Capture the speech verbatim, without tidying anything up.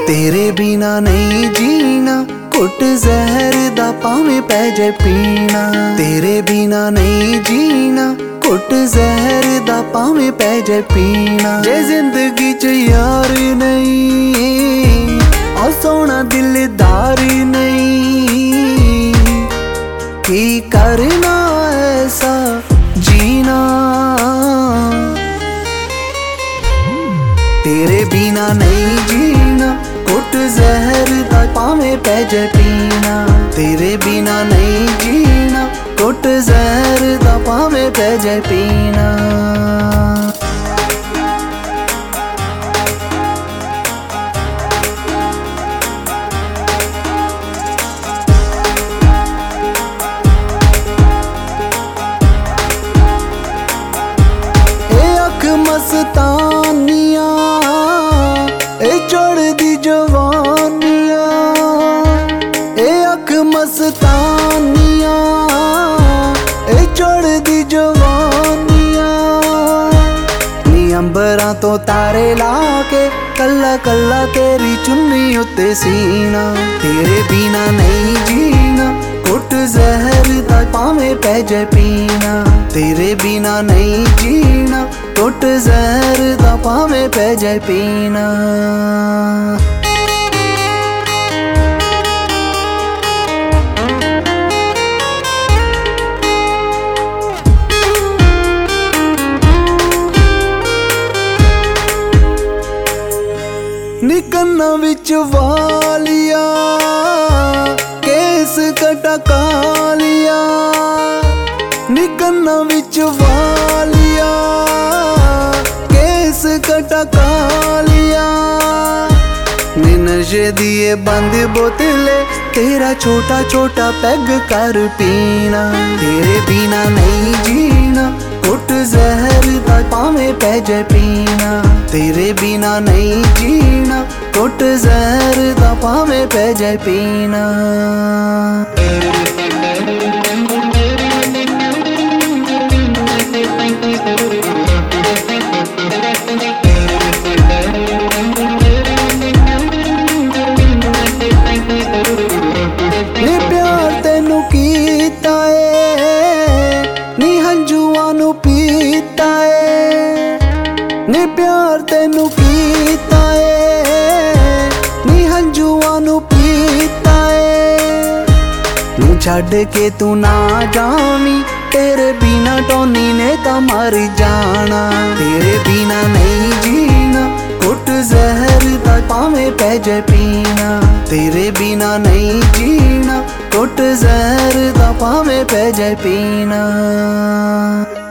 तेरे बिना नहीं जीना, घुट जहर दा भावें पै जाए पीना। तेरे बिना नहीं जीना, घुट जहर दा भावें पै जाए पीना। जे जिंदगी च यार नहीं, और सोना दिलदार नहीं, की करना ऐसा जीना। तेरे बिना नहीं जीना, घुट जहर दा भावें पै जाए पीना। तेरे बिना नहीं जीना, घुट जहर दा भावें पै जाए पीना। ए अख मस्तानिया, ए चढ़दी जवानिया, ए अख मस्तानिया, ए चढ़दी जवानिया। नी अंबरां तो तारे लाके कल्ला कल्ला तेरी चुन्नी उत्ते सीना। तेरे बिना नहीं जीना, घुट जहर दा भावें पै जाए पीना। तेरे बिना नहीं जीना, घुट जहर दा भावें पै जाए पीना। नी कन्ना विच वालिया, केस कटा कालिया। नी कन्ना विच वालिया, केस कटा कालिया। नी नशे दिए बंद बोतले, तेरा छोटा छोटा पैग कर पीना। तेरे बिना नहीं जीना, घुट जहर दा भावें पै जाए पीना। तेरे बिना नहीं जीना, घुट जहर दा भावें पै जाए पीना। नी प्यार तेनू कीता ए, नी हंजुआं नू पीता ए। नी प्यार तेनू कीता ए, नी हंजुआं नू पीता ए। नी छड्ड के तू ना जावी, तेरे बिना टोनी ने तां मर जाना। तेरे बिना नहीं जीना, घुट जहर दा भावें पै जाए पीना। तेरे बिना नहीं जीना, घुट जहर दा भावें पै जाए पीना।